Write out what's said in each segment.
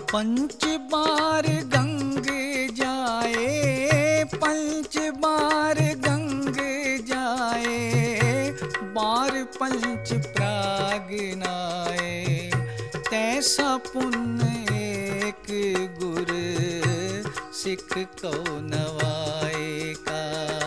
पंच बार गंगे जाए, पंच बार गंगे जाए, बार पंच प्राग नाए। तैसा पुण्य एक गुर सिख को नवाए का।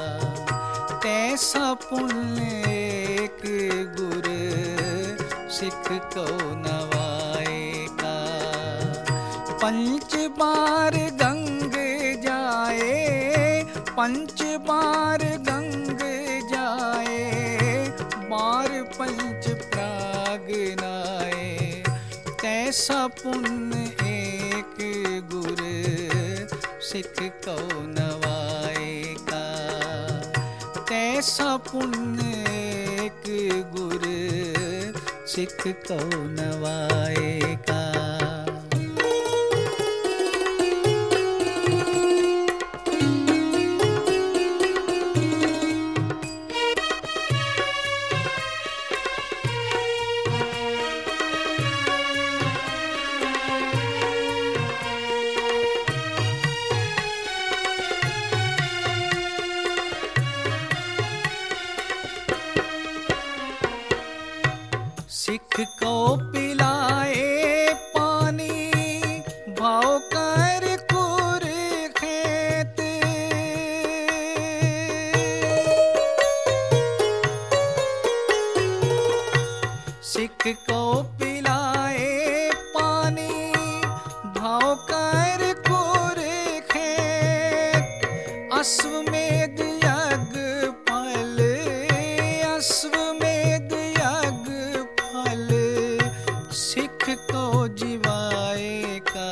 तैसा पुण्य एक गुर सिख को नवाए का। पंच बार गंगे जाए, पंच बार गंगे जाए, बार पंच प्राग नाए। तैसा पुण्य एक गुर सिख को नवाए का। तैसा पुण्य एक गुर सिख को नवाए का। सिख को पिलाए पानी, भाव कर कुर खेत। सिख को पिलाए पानी, भाव कर कुर खेत। अश्वमेध यज्ञ फल, अश्वमेध यज्ञ फल, सिख को जिवाए का।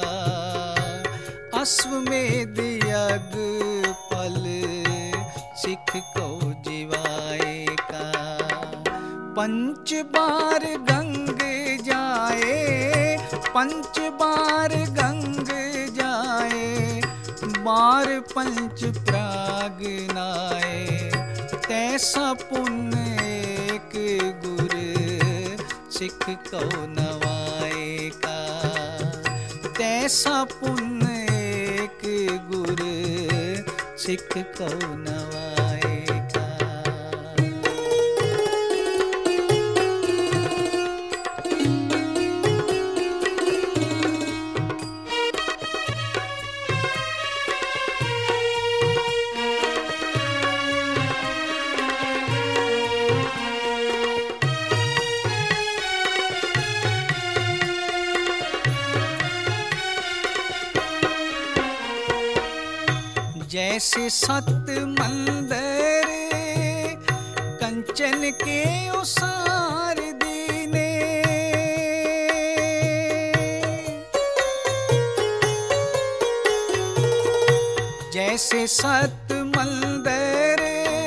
अश्वमेध यज्ञ फल, सिख को जिवाए का। पंच बार गंगे जाए, पंच बार गंगे जाए, बार पंच प्राग नाए। तैसा पुण्य एक गुर सिख को नवाए का। तैसा पुण्य एक गुर सिख को नवाए का। जैसे सत मंदिर कंचन के उसार दीने, जैसे सत मंदिर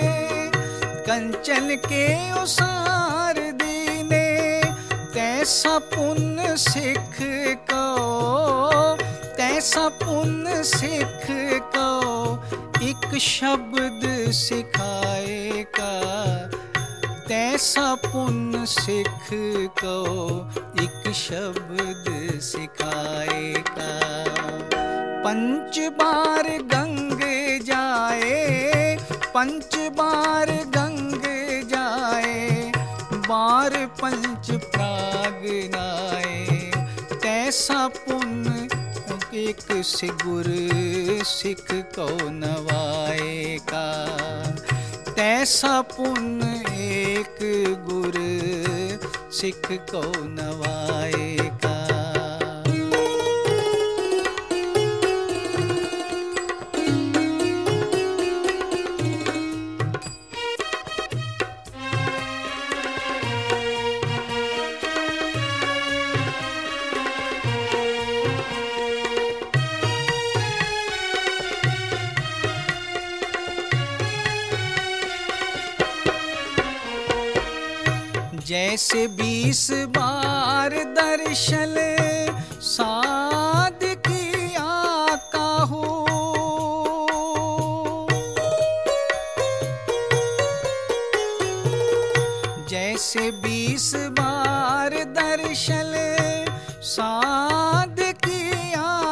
कंचन के उसार दीने। तैसा पुण्य सिख को, तैसा पुण्य सिख को एक शब्द सिखाए का। तैसा पुण्य सिख को एक शब्द सिखाए का। पंच बार गंगे जाए, पंच बार गंगे जाए, बार पंच प्राग नाए। तैसा पुण्य एक से गुर सिख को नवाए का। तैसा पुण्य एक गुर सिख को नवाए का। जैसे 20 बार दर्शन साध किया काहू, जैसे 20 बार दर्शन साध किया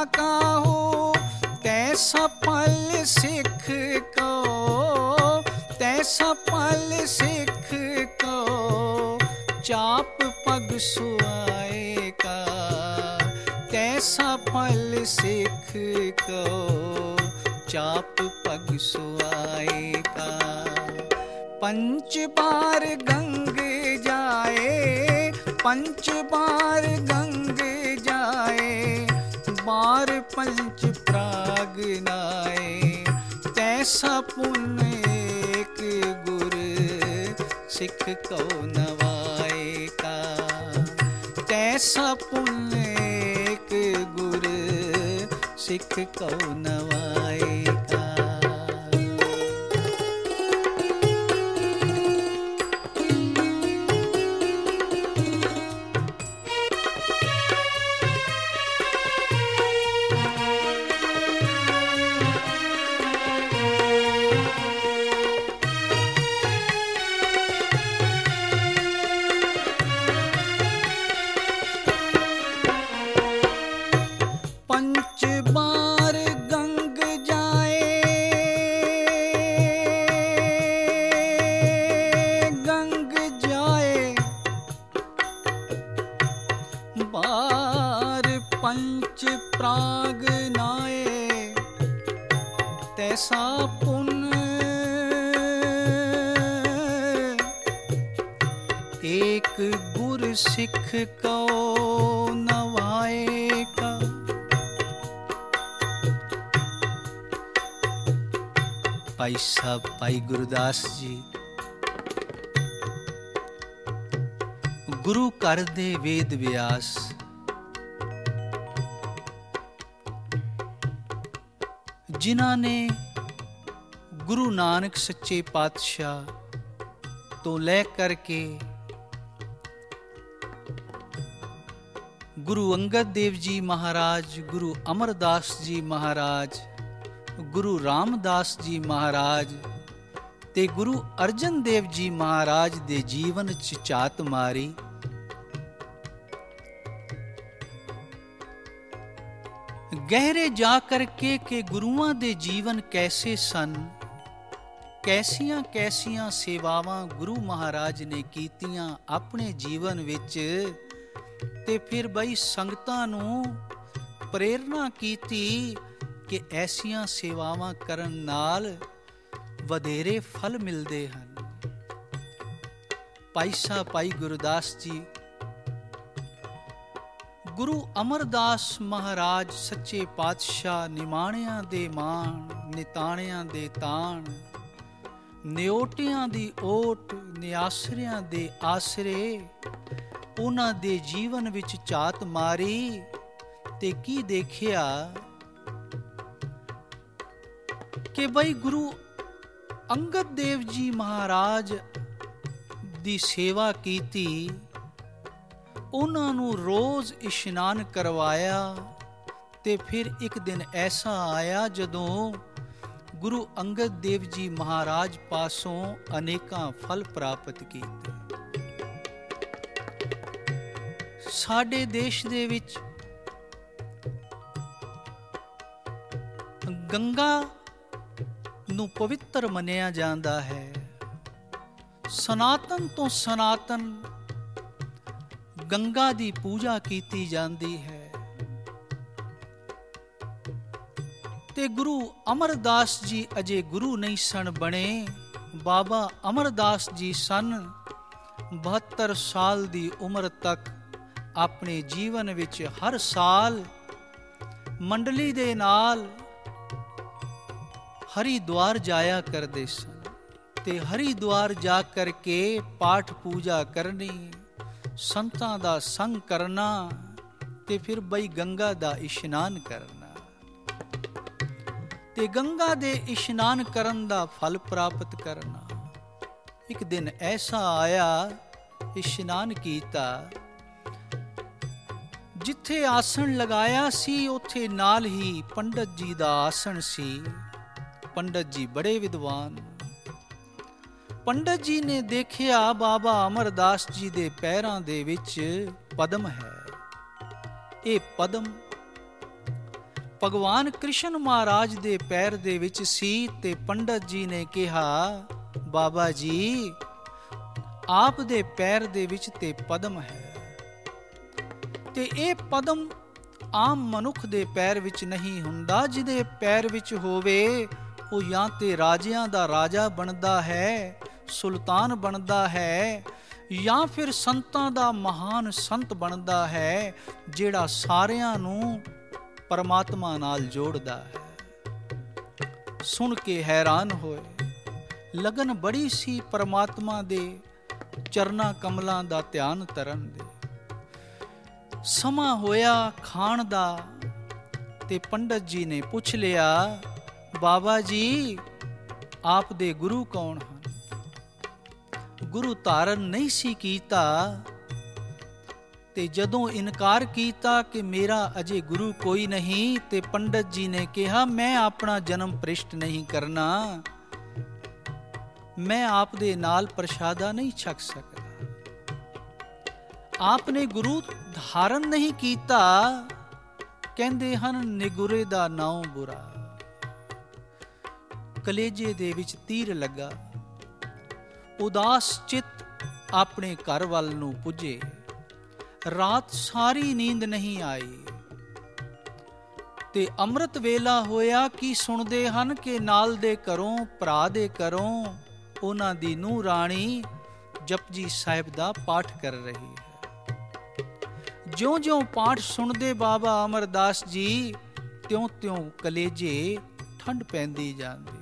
ਤੈਸਾ ਫਲ ਸਿੱਖ ਕੋ, ਤੈਸਾ ਫਲ ਸਿੱਖ ਕੋ, ਚਾਪ ਪਗ ਸੁਆਏ ਕਾ। ਤੈਸਾ ਫਲ ਸਿੱਖ ਕੋ, ਚਾਪ ਪਗ ਸੁਆਏ ਕਾ। पंच बार गंग जाए, पंच बार गंग जाए, बार पंच प्राग नाए। तैसा पुण्य एक गुर सिख को नवाए का। तैसा पुण्य एक गुर सिख को नवाए का। पंच बार गंग जाए, गंग जाए, बार पंच प्राग नाए। तैसा पुण्य एक गुर सिख को नवाए का। ਭਾਈ ਸਾਹਿਬ ਭਾਈ ਗੁਰਦਾਸ ਜੀ ਗੁਰੂ ਘਰ ਦੇ ਵੇਦ ਵਿਆਸ, ਜਿਨ੍ਹਾਂ ਨੇ ਗੁਰੂ ਨਾਨਕ ਸੱਚੇ ਪਾਤਸ਼ਾਹ ਤੋਂ ਲੈ ਕਰਕੇ ਗੁਰੂ ਅੰਗਦ ਦੇਵ ਜੀ ਮਹਾਰਾਜ, ਗੁਰੂ ਅਮਰਦਾਸ ਜੀ ਮਹਾਰਾਜ, ਗੁਰੂ ਰਾਮਦਾਸ ਜੀ ਮਹਾਰਾਜ ਤੇ ਗੁਰੂ ਅਰਜਨ ਦੇਵ ਜੀ ਮਹਾਰਾਜ ਦੇ ਜੀਵਨ 'ਚ ਝਾਤ ਮਾਰੀ। ਗਹਿਰੇ ਜਾ ਕਰਕੇ ਕਿ ਗੁਰੂਆਂ ਦੇ ਜੀਵਨ ਕੈਸੇ ਸਨ, ਕੈਸੀਆਂ ਕੈਸੀਆਂ ਸੇਵਾਵਾਂ ਗੁਰੂ ਮਹਾਰਾਜ ਨੇ ਕੀਤੀਆਂ ਆਪਣੇ ਜੀਵਨ ਵਿੱਚ, ਤੇ ਫਿਰ ਬਈ ਸੰਗਤਾਂ ਨੂੰ ਪ੍ਰੇਰਨਾ ਕੀਤੀ ਕਿ ਐਸੀਆਂ ਸੇਵਾਵਾਂ ਕਰਨ ਨਾਲ ਵਧੇਰੇ ਫਲ ਮਿਲਦੇ ਹਨ। ਭਾਈ ਸਾਹਿਬ ਭਾਈ ਗੁਰਦਾਸ ਜੀ ਗੁਰੂ ਅਮਰਦਾਸ ਮਹਾਰਾਜ ਸੱਚੇ ਪਾਤਸ਼ਾਹ ਨਿਮਾਣਿਆਂ ਦੇ ਮਾਣ, ਨਿਤਾਣਿਆਂ ਦੇ ਤਾਣ, ਨਿਓਟਿਆਂ ਦੀ ਓਟ, ਨਿਆਸਰਿਆਂ ਦੇ ਆਸਰੇ, ਉਹਨਾਂ ਦੇ ਜੀਵਨ ਵਿੱਚ ਝਾਤ ਮਾਰੀ ਤੇ ਕੀ ਦੇਖਿਆ ਕਿ ਬਈ ਗੁਰੂ ਅੰਗਦ ਦੇਵ ਜੀ ਮਹਾਰਾਜ ਦੀ ਸੇਵਾ ਕੀਤੀ, ਉਹਨਾਂ ਨੂੰ ਰੋਜ਼ ਇਸ਼ਨਾਨ ਕਰਵਾਇਆ। ਤੇ ਫਿਰ ਇੱਕ ਦਿਨ ਐਸਾ ਆਇਆ ਜਦੋਂ ਗੁਰੂ ਅੰਗਦ ਦੇਵ ਜੀ ਮਹਾਰਾਜ ਪਾਸੋਂ ਅਨੇਕਾਂ ਫਲ ਪ੍ਰਾਪਤ ਕੀਤੇ। ਸਾਡੇ ਦੇਸ਼ ਦੇ ਵਿੱਚ ਗੰਗਾ ਨੂੰ ਪਵਿੱਤਰ ਮੰਨਿਆ ਜਾਂਦਾ ਹੈ। ਸਨਾਤਨ ਤੋਂ ਸਨਾਤਨ ਗੰਗਾ ਦੀ ਪੂਜਾ ਕੀਤੀ ਜਾਂਦੀ ਹੈ। ਤੇ ਗੁਰੂ ਅਮਰਦਾਸ ਜੀ ਅਜੇ ਗੁਰੂ ਨਹੀਂ ਸਨ ਬਣੇ, ਬਾਬਾ ਅਮਰਦਾਸ ਜੀ ਸਨ। 72 ਸਾਲ ਦੀ ਉਮਰ ਤੱਕ ਆਪਣੇ ਜੀਵਨ ਵਿੱਚ ਹਰ ਸਾਲ ਮੰਡਲੀ ਦੇ ਨਾਲ ਹਰਿਦੁਆਰ ਜਾਇਆ ਕਰਦੇ ਸਨ ਤੇ ਹਰਿਦੁਆਰ ਜਾ ਕਰਕੇ ਪਾਠ ਪੂਜਾ ਕਰਨੀ, ਸੰਤਾਂ ਦਾ ਸੰਗ ਕਰਨਾ ਤੇ ਫਿਰ ਬਈ ਗੰਗਾ ਦਾ ਇਸ਼ਨਾਨ ਕਰਨਾ। ਤੇ ਗੰਗਾ ਦੇ ਇਸ਼ਨਾਨ ਕਰਨ ਦਾ ਫਲ ਪ੍ਰਾਪਤ ਕਰਨਾ। ਇੱਕ ਦਿਨ ਐਸਾ ਆਇਆ, ਇਸ਼ਨਾਨ ਕੀਤਾ, ਜਿੱਥੇ ਆਸਣ ਲਗਾਇਆ ਸੀ ਉੱਥੇ ਨਾਲ ਹੀ ਪੰਡਤ ਜੀ ਦਾ ਆਸਣ ਸੀ। ਪੰਡਤ ਜੀ ਬੜੇ ਵਿਦਵਾਨ। ਪੰਡਤ ਜੀ ਨੇ ਦੇਖਿਆ ਬਾਬਾ ਅਮਰਦਾਸ ਜੀ ਦੇ ਪੈਰਾਂ ਦੇ ਵਿੱਚ ਪਦਮ ਹੈ। ਇਹ ਪਦਮ ਭਗਵਾਨ ਕ੍ਰਿਸ਼ਨ ਮਹਾਰਾਜ ਦੇ ਪੈਰ ਦੇ ਵਿੱਚ ਸੀ ਤੇ ਪੰਡਤ ਜੀ ਨੇ ਕਿਹਾ, ਬਾਬਾ ਜੀ ਆਪ ਦੇ ਪੈਰ ਦੇ ਵਿੱਚ ਤੇ ਪਦਮ ਹੈ, ਤੇ ਇਹ ਪਦਮ ਆਮ ਮਨੁੱਖ ਦੇ ਪੈਰ ਵਿੱਚ ਨਹੀਂ ਹੁੰਦਾ। ਜਿਹਦੇ ਪੈਰ ਵਿੱਚ ਹੋਵੇ ਉਹ ਜਾਂ ਤੇ ਰਾਜਿਆਂ ਦਾ ਰਾਜਾ ਬਣਦਾ ਹੈ, ਸੁਲਤਾਨ ਬਣਦਾ ਹੈ, ਜਾਂ ਫਿਰ ਸੰਤਾਂ ਦਾ ਮਹਾਨ ਸੰਤ ਬਣਦਾ ਹੈ, ਜਿਹੜਾ ਸਾਰਿਆਂ ਨੂੰ ਪਰਮਾਤਮਾ ਨਾਲ ਜੋੜਦਾ ਹੈ। ਸੁਣ ਕੇ ਹੈਰਾਨ ਹੋਏ। ਲਗਨ ਬੜੀ ਸੀ ਪਰਮਾਤਮਾ ਦੇ ਚਰਨਾਂ ਕਮਲਾਂ ਦਾ ਧਿਆਨ ਧਰਨ ਦੇ। ਸਮਾਂ ਹੋਇਆ ਖਾਣ ਦਾ ਤੇ ਪੰਡਤ ਜੀ ਨੇ ਪੁੱਛ ਲਿਆ, ਬਾਬਾ ਜੀ ਆਪ ਦੇ ਗੁਰੂ ਕੌਣ ਹਨ? ਗੁਰੂ ਧਾਰਨ ਨਹੀਂ ਸੀ ਕੀਤਾ, ਤੇ ਜਦੋਂ ਇਨਕਾਰ ਕੀਤਾ ਕਿ ਮੇਰਾ ਅਜੇ ਗੁਰੂ ਕੋਈ ਨਹੀਂ, ਤੇ ਪੰਡਤ ਜੀ ਨੇ ਕਿਹਾ, ਮੈਂ ਆਪਣਾ ਜਨਮ ਭ੍ਰਿਸ਼ਟ ਨਹੀਂ ਕਰਨਾ, ਮੈਂ ਆਪ ਦੇ ਨਾਲ ਪ੍ਰਸ਼ਾਦਾ ਨਹੀਂ ਛਕ ਸਕਦਾ। ਆਪ ਨੇ ਗੁਰੂ ਧਾਰਨ ਨਹੀਂ ਕੀਤਾ, ਕਹਿੰਦੇ ਹਨ ਨਿਗੁਰੇ ਦਾ ਨਾਉ ਬੁਰਾ। ਕਲੇਜੇ ਦੇ ਵਿੱਚ ਤੀਰ ਲੱਗਾ। ਉਦਾਸ ਚਿੱਤ ਆਪਣੇ ਘਰ ਵੱਲ ਨੂੰ ਪੁੱਜੇ। ਰਾਤ ਸਾਰੀ ਨੀਂਦ ਨਹੀਂ ਆਈ, ਤੇ ਅੰਮ੍ਰਿਤ ਵੇਲਾ ਹੋਇਆ। ਕੀ ਸੁਣਦੇ ਹਨ ਕਿ ਨਾਲ ਦੇ ਘਰੋਂ, ਭਰਾ ਦੇ ਘਰੋਂ, ਉਹਨਾਂ ਦੀ ਨੂੰਹ ਰਾਣੀ ਜਪਜੀ ਸਾਹਿਬ ਦਾ ਪਾਠ ਕਰ ਰਹੀ ਹੈ। ਜਿਉਂ-ਜਿਉਂ ਪਾਠ ਸੁਣਦੇ ਬਾਬਾ ਅਮਰਦਾਸ ਜੀ, ਤਿਉਂ-ਤਿਉਂ ਕਲੇਜੇ ਠੰਡ ਪੈਂਦੀ ਜਾਂਦੀ।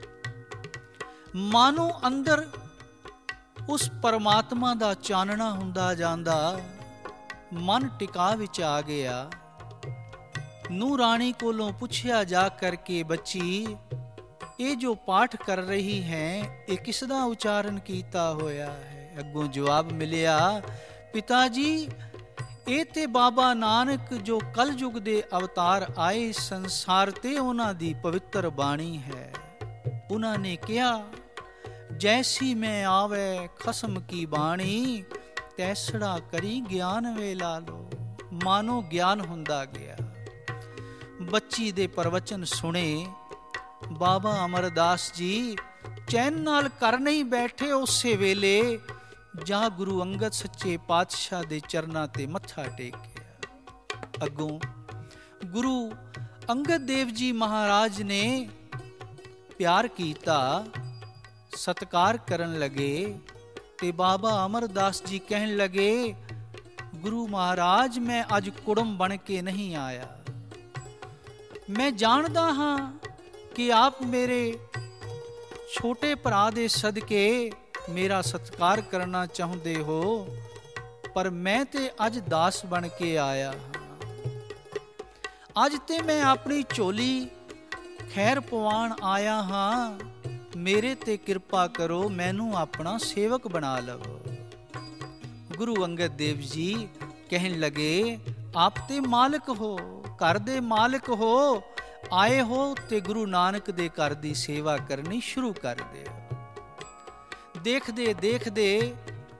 ਮਾਨੋ ਅੰਦਰ ਉਸ ਪਰਮਾਤਮਾ ਦਾ ਚਾਨਣਾ ਹੁੰਦਾ ਜਾਂਦਾ। ਮਨ ਟਿਕਾ ਵਿੱਚ ਆ ਗਿਆ। ਨੂੰਹ ਰਾਣੀ ਕੋਲੋਂ ਪੁੱਛਿਆ ਜਾ ਕਰਕੇ, ਬੱਚੀ ਇਹ ਜੋ ਪਾਠ ਕਰ ਰਹੀ ਹੈ ਇਹ ਕਿਸ ਦਾ ਉਚਾਰਨ ਕੀਤਾ ਹੋਇਆ ਹੈ? ਅੱਗੋਂ ਜਵਾਬ ਮਿਲਿਆ, ਪਿਤਾ ਜੀ ਇਹ ਤੇ ਬਾਬਾ ਨਾਨਕ ਜੋ ਕਲਯੁਗ ਦੇ ਅਵਤਾਰ ਆਏ ਸੰਸਾਰ ਤੇ, ਉਹਨਾਂ ਦੀ ਪਵਿੱਤਰ ਬਾਣੀ ਹੈ। ਉਹਨਾਂ ਨੇ ਕਿਹਾ, ਜੈਸੀ ਮੈਂ ਆਵੇ ਖਸਮ ਕੀ ਬਾਣੀ, ਤੈਸੜਾ ਕਰੀ ਗਿਆਨ ਵੇ ਲਾ ਲੋ। ਮਾਨੋ ਗਿਆਨ ਹੁੰਦਾ ਗਿਆ। ਬੱਚੀ ਦੇ ਪ੍ਰਵਚਨ ਸੁਣੇ। ਬਾਬਾ ਅਮਰਦਾਸ ਜੀ ਚੈਨ ਨਾਲ ਕਰ ਨਹੀਂ ਬੈਠੇ। ਉਸੇ ਵੇਲੇ ਜਾਂ ਗੁਰੂ ਅੰਗਦ ਸੱਚੇ ਪਾਤਸ਼ਾਹ ਦੇ ਚਰਨਾਂ ਤੇ ਮੱਥਾ ਟੇਕਿਆ। ਅੱਗੋਂ ਗੁਰੂ ਅੰਗਦ ਦੇਵ ਜੀ ਮਹਾਰਾਜ ਨੇ ਪਿਆਰ ਕੀਤਾ, ਸਤਿਕਾਰ ਕਰਨ ਲੱਗੇ, ਤੇ ਬਾਬਾ ਅਮਰਦਾਸ ਜੀ ਕਹਿਣ ਲੱਗੇ, ਗੁਰੂ ਮਹਾਰਾਜ ਮੈਂ ਅੱਜ ਕੁੜਮ ਬਣ ਕੇ ਨਹੀਂ ਆਇਆ। ਮੈਂ ਜਾਣਦਾ ਹਾਂ ਕਿ ਆਪ ਮੇਰੇ ਛੋਟੇ ਭਰਾ ਦੇ ਸਦਕੇ ਮੇਰਾ ਸਤਿਕਾਰ ਕਰਨਾ ਚਾਹੁੰਦੇ ਹੋ, ਪਰ ਮੈਂ ਤੇ ਅੱਜ ਦਾਸ ਬਣ ਕੇ ਆਇਆ ਹਾਂ। ਅੱਜ ਤੇ ਮੈਂ ਆਪਣੀ ਝੋਲੀ ਖੈਰ ਪਵਾਉਣ ਆਇਆ ਹਾਂ। ਮੇਰੇ ਤੇ ਕਿਰਪਾ ਕਰੋ, ਮੈਨੂੰ ਆਪਣਾ ਸੇਵਕ ਬਣਾ ਲਵੋ। ਗੁਰੂ ਅੰਗਦ ਦੇਵ ਜੀ ਕਹਿਣ ਲੱਗੇ, ਆਪ ਤੇ ਮਾਲਕ ਹੋ, ਘਰ ਦੇ ਮਾਲਕ ਹੋ, ਆਏ ਹੋ ਤੇ ਗੁਰੂ ਨਾਨਕ ਦੇ ਘਰ ਦੀ ਸੇਵਾ ਕਰਨੀ ਸ਼ੁਰੂ ਕਰ ਦਿਓ। ਦੇਖਦੇ ਦੇਖਦੇ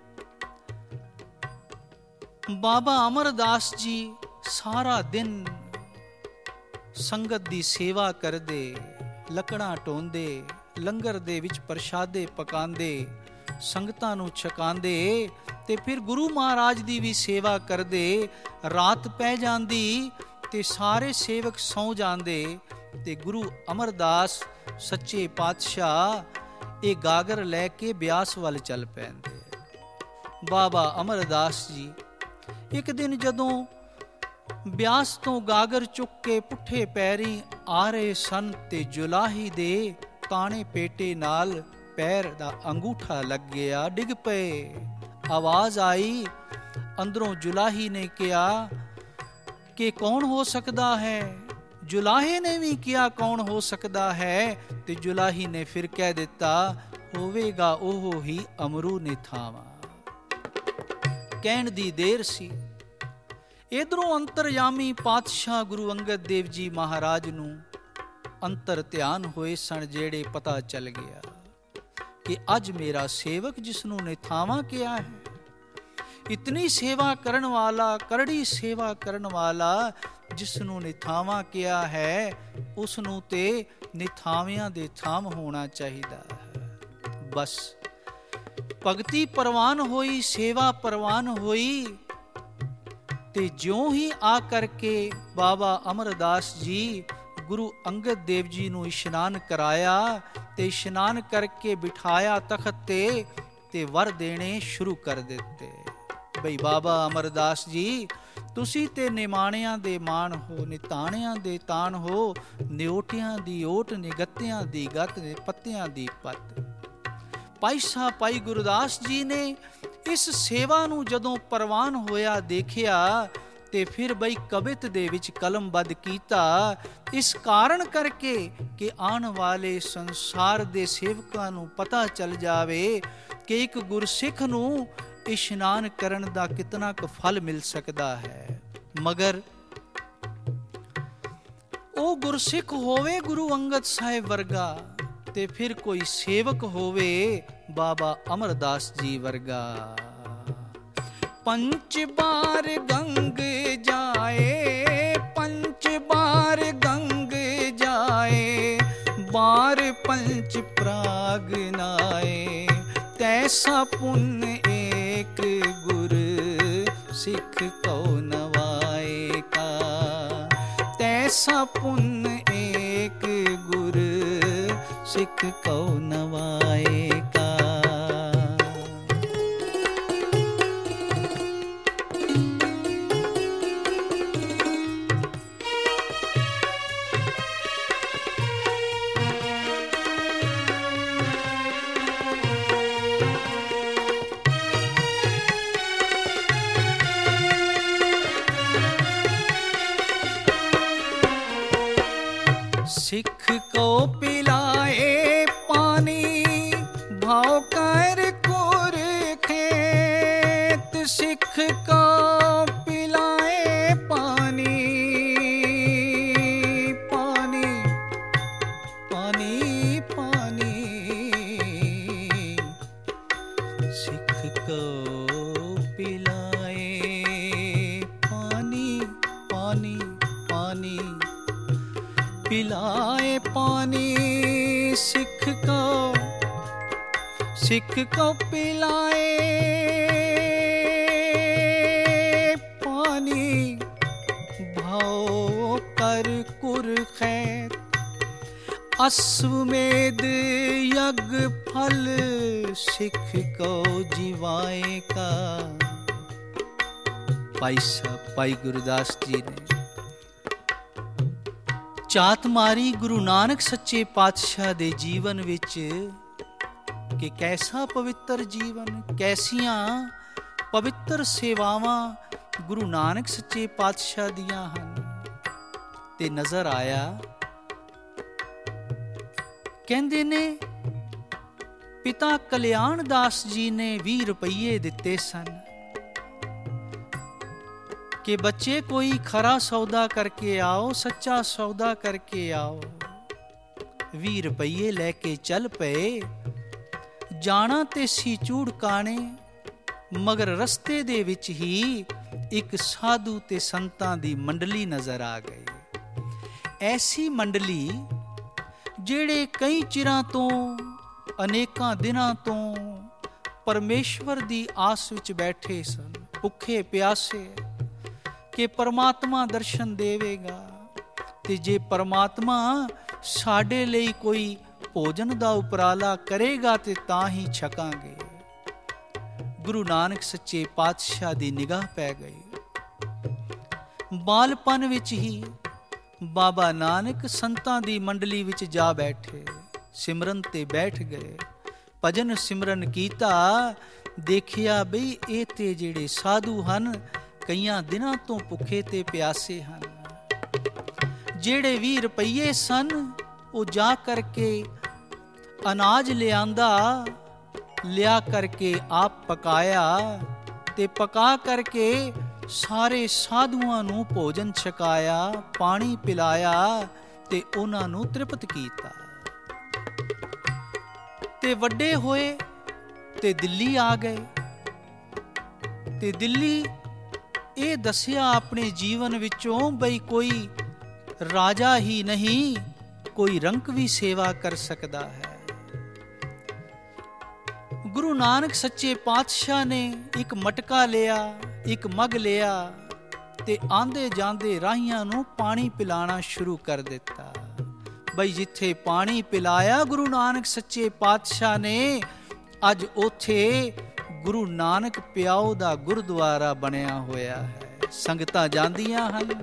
ਬਾਬਾ ਅਮਰਦਾਸ ਜੀ ਸਾਰਾ ਦਿਨ ਸੰਗਤ ਦੀ ਸੇਵਾ ਕਰਦੇ, ਲੱਕੜਾਂ ਢੋਂਦੇ, ਲੰਗਰ ਦੇ ਵਿੱਚ ਪ੍ਰਸ਼ਾਦੇ ਪਕਾਉਂਦੇ, ਸੰਗਤਾਂ ਨੂੰ ਛਕਾਉਂਦੇ, ਤੇ ਫਿਰ ਗੁਰੂ ਮਹਾਰਾਜ ਦੀ ਵੀ ਸੇਵਾ ਕਰਦੇ। ਰਾਤ ਪੈ ਜਾਂਦੀ ਤੇ ਸਾਰੇ ਸੇਵਕ ਸੌਂ ਜਾਂਦੇ, ਤੇ ਗੁਰੂ ਅਮਰਦਾਸ ਸੱਚੇ ਪਾਤਸ਼ਾਹ ਇਹ ਗਾਗਰ ਲੈ ਕੇ ਬਿਆਸ ਵੱਲ ਚੱਲ ਪੈਂਦੇ। ਬਾਬਾ ਅਮਰਦਾਸ ਜੀ ਇੱਕ ਦਿਨ ਜਦੋਂ ਬਿਆਸ ਤੋਂ ਗਾਗਰ ਚੁੱਕ ਕੇ ਪੁੱਠੇ ਪੈਰੀ ਆ ਰਹੇ ਸਨ, ਤੇ ਜੁਲਾਹੀ ਦੇ ਤਾਣੇ ਪੇਟੇ ਨਾਲ ਪੈਰ ਦਾ ਅੰਗੂਠਾ ਲੱਗ ਗਿਆ, ਡਿੱਗ ਪਏ। ਆਵਾਜ਼ ਆਈ ਅੰਦਰੋਂ। ਜੁਲਾਹੀ ਨੇ ਕਿਹਾ ਕਿ ਕੌਣ ਹੋ ਸਕਦਾ ਹੈ? ਜੁਲਾਹੇ ਨੇ ਵੀ ਕਿਹਾ ਕੌਣ ਹੋ ਸਕਦਾ ਹੈ, ਤੇ ਜੁਲਾਹੀ ਨੇ ਫਿਰ ਕਹਿ ਦਿੱਤਾ, ਹੋਵੇਗਾ ਉਹ ਹੀ ਅਮਰੂ ਨਿਥਾਵਾ। ਕਹਿਣ ਦੀ ਦੇਰ ਸੀ। ਇਧਰੋਂ ਅੰਤਰਯਾਮੀ ਪਾਤਸ਼ਾਹ ਗੁਰੂ ਅੰਗਦ ਦੇਵ ਜੀ ਮਹਾਰਾਜ ਨੂੰ ਅੰਤਰ ਧਿਆਨ ਹੋਏ ਸਨ, ਜਿਹੜੇ ਪਤਾ ਚੱਲ ਗਿਆ ਕਿ ਅੱਜ ਮੇਰਾ ਸੇਵਕ ਜਿਸ ਨੂੰ ਨਿਥਾਵਾਂ ਕਿਹਾ ਹੈ, ਇਤਨੀ ਸੇਵਾ ਕਰਨ ਵਾਲਾ, ਕਰੜੀ ਸੇਵਾ ਕਰਨ ਵਾਲਾ, ਜਿਸ ਨੂੰ ਨਿਥਾਵਾਂ ਕਿਹਾ ਹੈ, ਉਸ ਨੂੰ ਤੇ ਨਿਥਾਵਿਆਂ ਦੇ ਥਾਮ ਹੋਣਾ ਚਾਹੀਦਾ ਹੈ। ਬਸ ਭਗਤੀ ਪ੍ਰਵਾਨ ਹੋਈ, ਸੇਵਾ ਪ੍ਰਵਾਨ ਹੋਈ, ਤੇ ਜਿਉਂ ਹੀ ਆ ਕਰਕੇ ਬਾਬਾ ਅਮਰਦਾਸ ਜੀ ਗੁਰੂ ਅੰਗਦ ਦੇਵ ਜੀ ਨੂੰ ਇਸ਼ਨਾਨ ਕਰਾਇਆ ਤੇ ਇਸ਼ਨਾਨ ਕਰਕੇ ਬਿਠਾਇਆ ਤਖਤ ਤੇ ਵਰ ਦੇਣੇ ਸ਼ੁਰੂ ਕਰ ਦਿੱਤੇ। ਬਈ ਬਾਬਾ ਅਮਰਦਾਸ ਜੀ, ਤੁਸੀਂ ਤੇ ਨਿਮਾਣਿਆਂ ਦੇ ਮਾਣ ਹੋ, ਨਿਤਾਣਿਆਂ ਦੇ ਤਾਣ ਹੋ, ਨਿਓਟਿਆਂ ਦੀ ਓਟ, ਨਿਗੱਤਿਆਂ ਦੀ ਗੱਤ, ਪੱਤਿਆਂ ਦੀ ਪੱਤ। ਭਾਈ ਸਾਹਿਬ ਭਾਈ ਗੁਰਦਾਸ ਜੀ ਨੇ ਇਸ ਸੇਵਾ ਨੂੰ ਜਦੋਂ ਪ੍ਰਵਾਨ ਹੋਇਆ ਦੇਖਿਆ ਤੇ ਫਿਰ ਬਈ ਕਵਿਤ ਦੇ ਵਿੱਚ ਕਲਮਬੱਧ ਕੀਤਾ, ਇਸ ਕਾਰਨ ਕਰਕੇ ਕਿ ਆਉਣ ਵਾਲੇ ਸੰਸਾਰ ਦੇ ਸੇਵਕਾਂ ਨੂੰ ਪਤਾ ਚੱਲ ਜਾਵੇ ਕਿ ਇੱਕ ਗੁਰਸਿੱਖ ਨੂੰ ਇਸ਼ਨਾਨ ਕਰਨ ਦਾ ਕਿਤਨਾ ਕੁ ਫਲ ਮਿਲ ਸਕਦਾ ਹੈ। ਮਗਰ ਉਹ ਗੁਰਸਿੱਖ ਹੋਵੇ ਗੁਰੂ ਅੰਗਦ ਸਾਹਿਬ ਵਰਗਾ, ਤੇ ਫਿਰ ਕੋਈ ਸੇਵਕ ਹੋਵੇ ਬਾਬਾ ਅਮਰਦਾਸ ਜੀ ਵਰਗਾ। ਪੰਚ ਬਾਰ ਗੰਗ ਜਾਏ, ਪੰਚ ਬਾਰ ਗੰਗ ਜਾਏ, ਬਾਰ ਪੰਚ ਪ੍ਰਾਗ ਨਾਏ, ਤੈਸਾ ਪੁੰਨ ਏਕ ਗੁਰ ਸਿੱਖ ਕਉ ਨਵਾਏ ਕਾ, ਤੈਸਾ ਪੁੰਨ ਏਕ ਗੁਰ ਸਿੱਖ ਕਉ ਨਵਾਏ ਕਾ। ਸਿੱਖ ਕੋ ਪਿਲਾਏ ਪਾਣੀ, ਭਾਉ ਕਰ ਕੁਰ ਖੇਤ, ਸਿੱਖ ਕੋ ਪਿਲਾਏ ਪਾਣੀ, ਪਾਣੀ ਪਾਣੀ ਪਾਣੀ, ਸਿੱਖ ਕੋ ਪਿਲਾਏ ਪਾਣੀ, ਪਾਣੀ ਪਾਣੀ ਪਿਲਾਏ ਪਾਣੀ, ਸਿੱਖ ਕੋ ਪਿਲਾਏ ਪਾਣੀ, ਭਾਉ ਕਰ ਕੁਰ ਖੈਤ, ਅਸਵਮੇਧ ਯਗ ਫਲ, ਸਿੱਖ ਕੋ ਜਿਵਾਏ ਕਾ। ਭਾਈ ਸਾਹਿਬ ਭਾਈ ਗੁਰਦਾਸ ਜੀ ਨੇ ਝਾਤ ਮਾਰੀ ਗੁਰੂ ਨਾਨਕ ਸੱਚੇ ਪਾਤਸ਼ਾਹ ਦੇ ਜੀਵਨ ਵਿੱਚ ਕਿ ਕੈਸਾ ਪਵਿੱਤਰ ਜੀਵਨ, ਕੈਸੀਆਂ ਪਵਿੱਤਰ ਸੇਵਾਵਾਂ ਗੁਰੂ ਨਾਨਕ ਸੱਚੇ ਪਾਤਸ਼ਾਹ ਦੀਆਂ ਹਨ। ਤੇ ਨਜ਼ਰ ਆਇਆ, ਕਹਿੰਦੇ ਨੇ ਪਿਤਾ ਕਲਿਆਣ ਦਾਸ ਜੀ ਨੇ 20 ਰੁਪਈਏ ਦਿੱਤੇ ਸਨ ਕਿ ਬੱਚੇ ਕੋਈ ਖਰਾ ਸੌਦਾ ਕਰਕੇ ਆਓ, ਸੱਚਾ ਸੌਦਾ ਕਰਕੇ ਆਓ। 20 ਰੁਪਈਏ ਲੈ ਕੇ ਚੱਲ ਪਏ। ਜਾਣਾ ਤੇ ਸੀ ਚੂੜਕਾਣੇ, ਮਗਰ ਰਸਤੇ ਦੇ ਵਿੱਚ ਹੀ ਇੱਕ ਸਾਧੂ ਤੇ ਸੰਤਾਂ ਦੀ ਮੰਡਲੀ ਨਜ਼ਰ ਆ ਗਈ। ਐਸੀ ਮੰਡਲੀ ਜਿਹੜੇ ਕਈ ਚਿਰਾਂ ਤੋਂ, ਅਨੇਕਾਂ ਦਿਨਾਂ ਤੋਂ ਪਰਮੇਸ਼ਵਰ ਦੀ ਆਸ ਵਿੱਚ ਬੈਠੇ ਸਨ, ਭੁੱਖੇ ਪਿਆਸੇ ਕਿ ਪਰਮਾਤਮਾ ਦਰਸ਼ਨ ਦੇਵੇਗਾ, ਤੇ ਜੇ ਪਰਮਾਤਮਾ ਸਾਡੇ ਲਈ ਕੋਈ ਭੋਜਨ ਦਾ ਉਪਰਾਲਾ ਕਰੇਗਾ ਤੇ ਤਾਂ ਹੀ ਛਕਾਂਗੇ। ਗੁਰੂ ਨਾਨਕ ਸੱਚੇ ਪਾਤਸ਼ਾਹ ਦੀ ਨਿਗਾਹ ਪੈ ਗਈ। ਬਾਲਪਨ ਵਿੱਚ ਹੀ ਬਾਬਾ ਨਾਨਕ ਸੰਤਾਂ ਦੀ ਮੰਡਲੀ ਵਿੱਚ ਜਾ ਬੈਠੇ, ਸਿਮਰਨ ਤੇ ਬੈਠ ਗਏ, ਭਜਨ ਸਿਮਰਨ ਕੀਤਾ। ਦੇਖਿਆ ਬਈ ਇਹ ਤੇ ਜਿਹੜੇ ਸਾਧੂ ਹਨ ਕਈਆਂ ਦਿਨਾਂ ਤੋਂ ਭੁੱਖੇ ਤੇ ਪਿਆਸੇ ਹਨ। ਜਿਹੜੇ 20 ਰੁਪਈਏ ਸਨ ਉਹ ਜਾ ਕਰਕੇ ਅਨਾਜ ਲਿਆ ਕਰਕੇ ਆਪ ਪਕਾਇਆ ਤੇ ਪਕਾ ਕਰਕੇ ਸਾਰੇ ਸਾਧੂਆਂ ਨੂੰ ਭੋਜਨ ਛਕਾਇਆ, ਪਾਣੀ ਪਿਲਾਇਆ ਤੇ ਉਹਨਾਂ ਨੂੰ ਤ੍ਰਿਪਤ ਕੀਤਾ। ਤੇ ਵੱਡੇ ਹੋਏ ਤੇ ਦਿੱਲੀ ਆ ਗਏ। ਤੇ ਦਿੱਲੀ ਇਹ ਦੱਸਿਆ ਆਪਣੇ ਜੀਵਨ ਵਿੱਚੋਂ ਬਈ ਕੋਈ ਰਾਜਾ ਹੀ ਨਹੀਂ, ਕੋਈ ਰੰਕ ਵੀ ਸੇਵਾ ਕਰ ਸਕਦਾ ਹੈ। ਗੁਰੂ ਨਾਨਕ ਸੱਚੇ ਪਾਤਸ਼ਾਹ ਨੇ ਇੱਕ ਮਟਕਾ ਲਿਆ, ਇੱਕ ਮੱਗ ਲਿਆ ਤੇ ਆਂਦੇ ਜਾਂਦੇ ਰਾਹੀਆਂ ਨੂੰ ਪਾਣੀ ਪਿਲਾਣਾ ਸ਼ੁਰੂ ਕਰ ਦਿੱਤਾ। ਬਈ ਜਿੱਥੇ ਪਾਣੀ ਪਿਲਾਇਆ ਗੁਰੂ ਨਾਨਕ ਸੱਚੇ ਪਾਤਸ਼ਾਹ ਨੇ, ਅੱਜ ਉੱਥੇ ਗੁਰੂ ਨਾਨਕ ਪਿਆਓ ਦਾ ਗੁਰਦੁਆਰਾ ਬਣਿਆ ਹੋਇਆ ਹੈ। ਸੰਗਤਾਂ ਜਾਂਦੀਆਂ ਹਨ,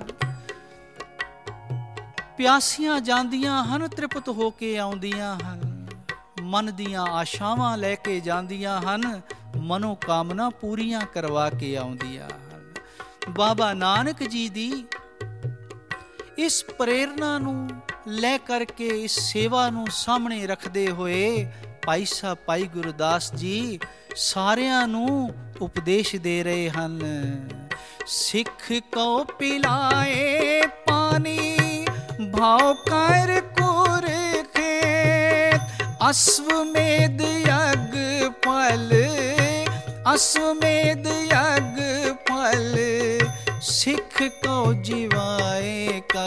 ਪਿਆਸੀਆਂ ਜਾਂਦੀਆਂ ਹਨ, ਤ੍ਰਿਪਤ ਹੋ ਕੇ ਆਉਂਦੀਆਂ ਹਨ, ਮਨ ਦੀਆਂ ਆਸ਼ਾਵਾਂ ਲੈ ਕੇ ਜਾਂਦੀਆਂ ਹਨ, ਮਨੋ ਕਾਮਨਾ ਪੂਰੀਆਂ ਕਰਵਾ ਕੇ ਆਉਂਦੀਆਂ ਹਨ। ਬਾਬਾ ਨਾਨਕ ਜੀ ਦੀ ਇਸ ਪ੍ਰੇਰਨਾ ਨੂੰ ਲੈ ਕਰਕੇ, ਇਸ ਸੇਵਾ ਨੂੰ ਸਾਹਮਣੇ ਰੱਖਦੇ ਹੋਏ ਭਾਈ ਸਾਹਿਬ ਭਾਈ ਗੁਰਦਾਸ ਜੀ ਸਾਰਿਆਂ ਨੂੰ ਉਪਦੇਸ਼ ਦੇ ਰਹੇ ਹਨ। ਸਿੱਖ ਕੋ ਪਿਲਾਏ ਪਾਣੀ, ਭਾਉ ਕਰ ਕੁਰ ਖੇਤ, ਅਸਵਮੇਧ ਯਗ ਫਲ, ਅਸਵਮੇਧ ਯਗ ਫਲ, ਸਿੱਖ ਕੋ ਜਿਵਾਏ ਕਾ,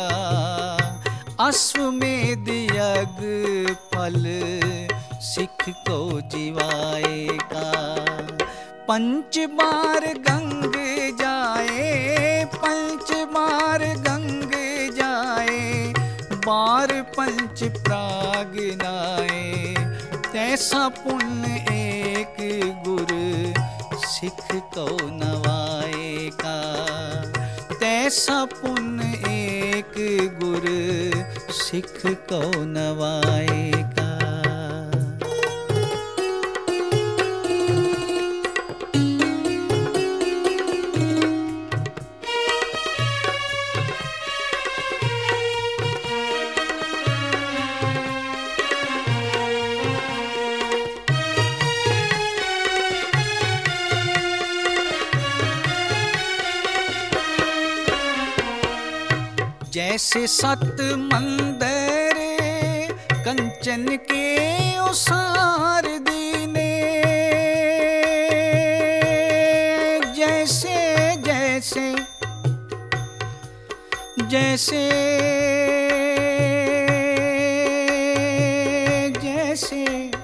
ਅਸਵਮੇਧ ਯਗ ਫਲ, ਸਿੱਖ ਕੋ ਜਿਵਾਏ ਕਾ। पंच बार गंग जाए, पंच बार गंग जाए, बार पंच प्राग नाए, तैसा पुण्य एक गुर सिख को नवाए का, तैसा पुण्य एक गुर सिख को नवाए का। जैसे सत मंदिर कंचन के उसार दीने, जैसे जैसे जैसे जैसे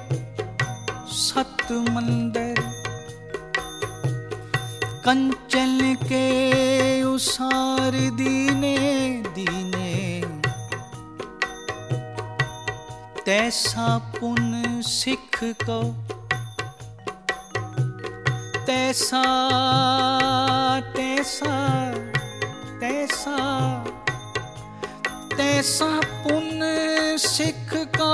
सत मंदिर कंचन के उसार दीने दीने, तैसा पुन सिख को, तैसा तैसा तैसा तैसा पुन सिख को,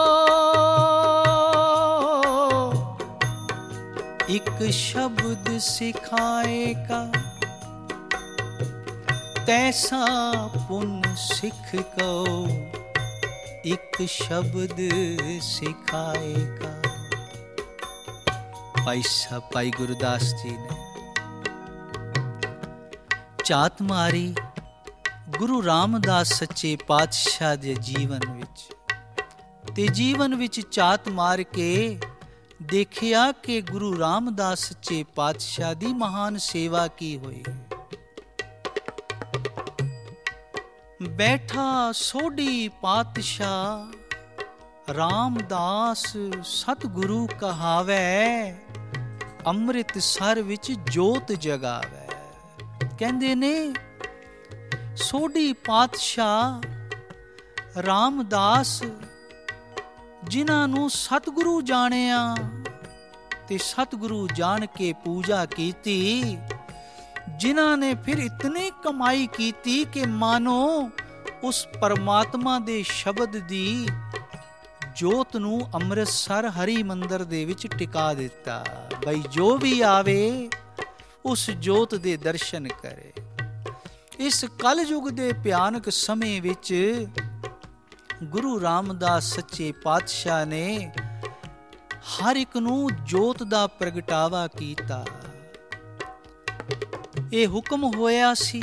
एक शब्द सिखाएगा, तैसा पुन सिख को एक शब्द सिखाएगा। भाई साहब भाई गुरदास जी ने ਝਾਤ ਮਾਰੀ ਗੁਰੂ ਰਾਮਦਾਸ ਸੱਚੇ ਪਾਤਸ਼ਾਹ ਦੇ ਜੀਵਨ ਵਿੱਚ, ਤੇ ਜੀਵਨ ਵਿੱਚ ਝਾਤ ਮਾਰ ਕੇ ਦੇਖਿਆ ਕਿ ਗੁਰੂ ਰਾਮਦਾਸ ਸੱਚੇ ਪਾਤਸ਼ਾਹ ਦੀ ਮਹਾਨ ਸੇਵਾ ਕੀ ਹੋਈ। ਬੈਠਾ ਸੋਢੀ ਪਾਤਸ਼ਾਹ ਰਾਮਦਾਸ ਸਤਿਗੁਰੂ ਕਹਾਵੈ, ਅੰਮ੍ਰਿਤਸਰ ਵਿੱਚ ਜੋਤ ਜਗਾਵੈ। ਕਹਿੰਦੇ ਨੇ ਸੋਢੀ ਪਾਤਸ਼ਾਹ ਰਾਮਦਾਸ ਜਿਨ੍ਹਾਂ ਨੂੰ ਸਤਿਗੁਰੂ ਜਾਣਿਆ ਤੇ ਸਤਿਗੁਰੂ ਜਾਣ ਕੇ ਪੂਜਾ ਕੀਤੀ, ਜਿਨ੍ਹਾਂ ਨੇ ਫਿਰ ਇਤਨੀ ਕਮਾਈ ਕੀਤੀ ਕਿ ਮਾਨੋ ਉਸ ਪਰਮਾਤਮਾ ਦੇ ਸ਼ਬਦ ਦੀ ਜੋਤ ਨੂੰ ਅੰਮ੍ਰਿਤਸਰ ਹਰੀ ਮੰਦਰ ਦੇ ਵਿੱਚ ਟਿਕਾ ਦਿੱਤਾ। ਬਈ ਜੋ ਵੀ ਆਵੇ ਉਸ ਜੋਤ ਦੇ ਦਰਸ਼ਨ ਕਰੇ। ਇਸ ਕਲਯੁਗ ਦੇ ਭਿਆਨਕ ਸਮੇਂ ਵਿੱਚ ਗੁਰੂ ਰਾਮਦਾਸ ਸੱਚੇ ਪਾਤਸ਼ਾਹ ਨੇ ਹਰ ਇੱਕ ਨੂੰ ਜੋਤ ਦਾ ਪ੍ਰਗਟਾਵਾ ਕੀਤਾ। ਇਹ ਹੁਕਮ ਹੋਇਆ ਸੀ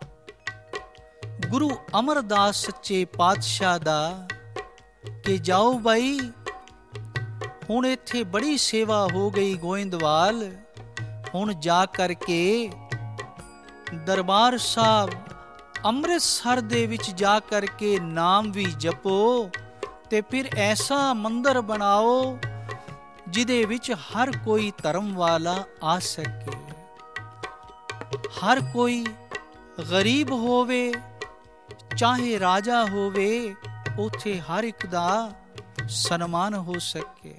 ਗੁਰੂ ਅਮਰਦਾਸ ਸੱਚੇ ਪਾਤਸ਼ਾਹ ਦਾ ਕਿ ਜਾਓ ਬਾਈ, ਹੁਣ ਇੱਥੇ ਬੜੀ ਸੇਵਾ ਹੋ ਗਈ ਗੋਇੰਦਵਾਲ, ਹੁਣ ਜਾ ਕਰਕੇ ਦਰਬਾਰ ਸਾਹਿਬ ਅੰਮ੍ਰਿਤਸਰ ਦੇ ਵਿੱਚ ਜਾ ਕਰਕੇ ਨਾਮ ਵੀ ਜਪੋ ਤੇ ਫਿਰ ਐਸਾ ਮੰਦਰ ਬਣਾਓ ਜਿਹਦੇ ਵਿੱਚ ਹਰ ਕੋਈ ਧਰਮ ਵਾਲਾ ਆ ਸਕੇ, ਹਰ ਕੋਈ ਗਰੀਬ ਹੋਵੇ ਚਾਹੇ ਰਾਜਾ ਹੋਵੇ, ਉੱਥੇ ਹਰ ਇੱਕ ਦਾ ਸਨਮਾਨ ਹੋ ਸਕੇ।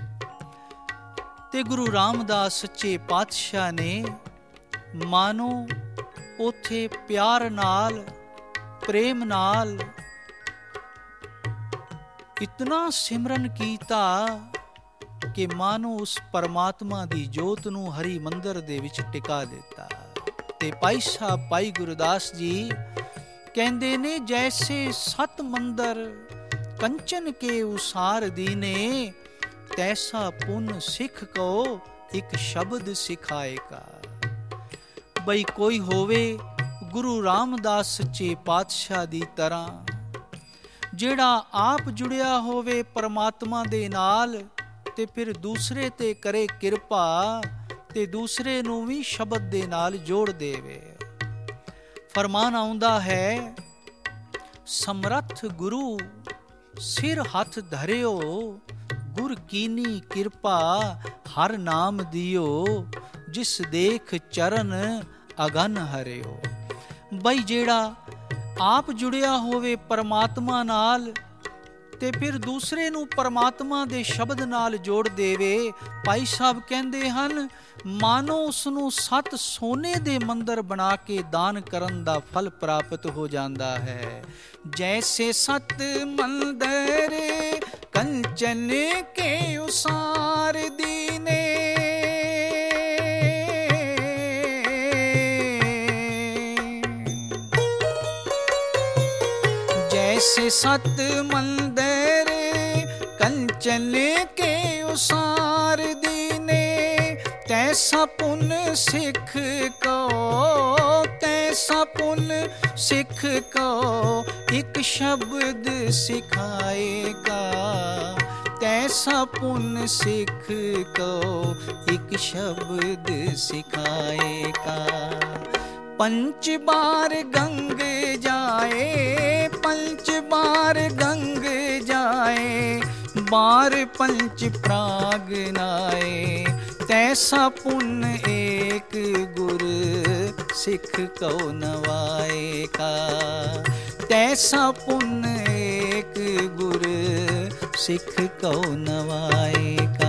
ਤੇ ਗੁਰੂ ਰਾਮਦਾਸ ਸੱਚੇ ਪਾਤਸ਼ਾਹ ਨੇ ਮਾਨੋ ਉੱਥੇ ਪਿਆਰ ਨਾਲ, ਪ੍ਰੇਮ ਨਾਲ ਇਤਨਾ ਸਿਮਰਨ ਕੀਤਾ ਕਿ ਮਾਨੋ ਉਸ ਪਰਮਾਤਮਾ ਦੀ ਜੋਤ ਨੂੰ ਹਰੀ ਮੰਦਰ ਦੇ ਵਿੱਚ ਟਿਕਾ ਦਿੱਤਾ। ਤੇ ਭਾਈ ਸਾਹਿਬ ਭਾਈ ਗੁਰਦਾਸ ਜੀ ਕਹਿੰਦੇ ਨੇ, ਜੈਸੇ ਸਤ ਮੰਦਰ ਕੰਚਨ ਕੇ ਉਸਾਰ ਦੀਨੇ, ਤੈਸਾ ਪੁਨ ਸਿੱਖ ਕੋ ਇੱਕ ਸ਼ਬਦ ਸਿਖਾਏਗਾ। ਬਈ ਕੋਈ ਹੋਵੇ ਗੁਰੂ ਰਾਮਦਾਸ ਸੱਚੇ ਪਾਤਸ਼ਾਹ ਦੀ ਤਰ੍ਹਾਂ, ਜਿਹੜਾ ਆਪ ਜੁੜਿਆ ਹੋਵੇ ਪਰਮਾਤਮਾ ਦੇ ਨਾਲ ਤੇ ਫਿਰ ਦੂਸਰੇ ਤੇ ਕਰੇ ਕਿਰਪਾ ਤੇ ਦੂਸਰੇ ਨੂੰ ਵੀ ਸ਼ਬਦ ਦੇ ਨਾਲ ਜੋੜ ਦੇਵੇ। ਫਰਮਾਨ ਆਉਂਦਾ ਹੈ, ਸਮਰੱਥ ਗੁਰੂ ਸਿਰ ਹੱਥ ਧਰਿਓ, ਗੁਰ ਕੀਨੀ ਕਿਰਪਾ ਹਰ ਨਾਮ ਦਿਓ, ਜਿਸ ਦੇਖ ਚਰਨ ਅਗਨ ਹਰਿਓ। ਬਈ ਜਿਹੜਾ ਆਪ ਜੁੜਿਆ ਹੋਵੇ ਪਰਮਾਤਮਾ ਨਾਲ ਤੇ ਫਿਰ ਦੂਸਰੇ ਨੂੰ ਪਰਮਾਤਮਾ ਦੇ ਸ਼ਬਦ ਨਾਲ ਜੋੜ ਦੇਵੇ। ਭਾਈ ਸਾਹਿਬ ਕਹਿੰਦੇ ਹਨ, ਮਾਨੋ ਉਸ ਨੂੰ 7 ਸੋਨੇ ਦੇ ਮੰਦਰ ਬਣਾ ਕੇ ਦਾਨ ਕਰਨ ਦਾ ਫਲ ਪ੍ਰਾਪਤ ਹੋ ਜਾਂਦਾ ਹੈ। ਜੈਸੇ 7 ਮੰਦਰ ਕੰਚਨ ਕੇ ਉਸਾਰ ਦੀਨੇ, जैसे 7 मंदिर कंचन के उसार दीने, तैसा पुन सिख को, तैसा पुन सिख को एक शब्द सिखाएगा, तैसा पुन सिख को एक शब्द सिखाएगा। 5 बार गंग जाए, 5 बार गंग जाए, बार पंच प्राग नाए, तैसा पुण्य एक गुर सिख को नवाएगा, तैसा पुण्य एक गुर सिख को नवाएगा।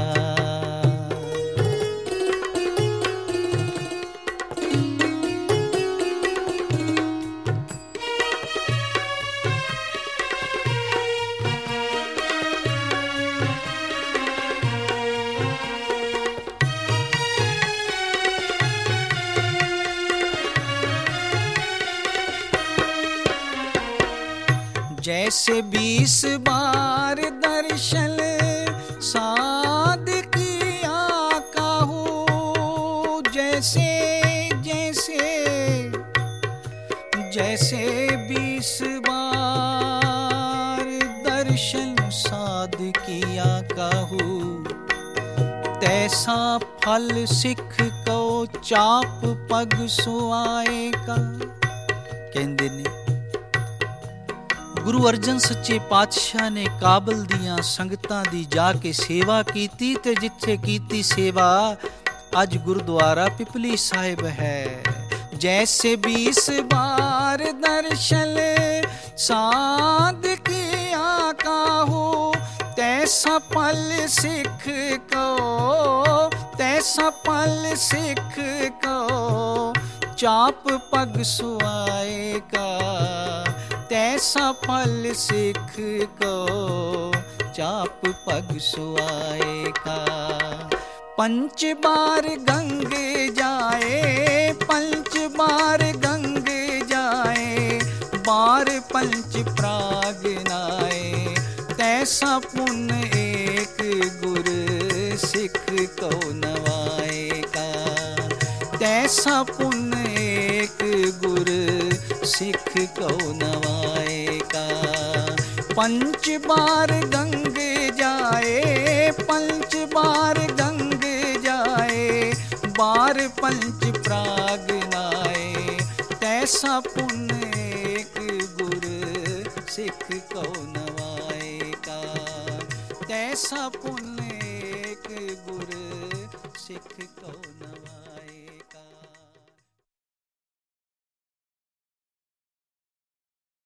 जैसे 20 बार दर्शन साध किया काहू, जैसे जैसे जैसे 20 बार दर्शन साध किया काहू, तैसा फल सिख को चाप पग सुआएगा। कहते ने ਗੁਰੂ ਅਰਜਨ ਸੱਚੇ ਪਾਤਸ਼ਾਹ ਨੇ ਕਾਬਲ ਦੀਆਂ ਸੰਗਤਾਂ ਦੀ ਜਾ ਕੇ ਸੇਵਾ ਕੀਤੀ ਤੇ ਜਿੱਥੇ ਕੀਤੀ ਸੇਵਾ ਅੱਜ ਗੁਰਦੁਆਰਾ ਪਿਪਲੀ ਸਾਹਿਬ ਹੈ। ਜੈਸੇ 20 ਬਾਰ ਦਰਸ਼ਨ ਸਾਧ ਕੀਆ ਕਾਹੂ, ਤੈਸਾ ਪਲ ਸਿੱਖ ਕੋ, ਤੈਸਾ ਪਲ ਸਿੱਖ ਕੋ ਚਾਪ ਪਗ ਸੁਆਏਗਾ, तैसा फल सिख को चाप पग सुआएगा। 5 बार गंग जाए, 5 बार गंग जाए, बार पंच प्राग नाए, तैसा पुण्य एक गुर सिख को नवाएगा, तैसा पुण्य एक गुर सिख को नवाएगा। 5 बार गंग जाए, 5 बार गंग जाए, बार पंच प्राग नाए, तैसा पुन एक गुर सिख को नवाए का, तैसा पुन एक गुर सिख को नवाए।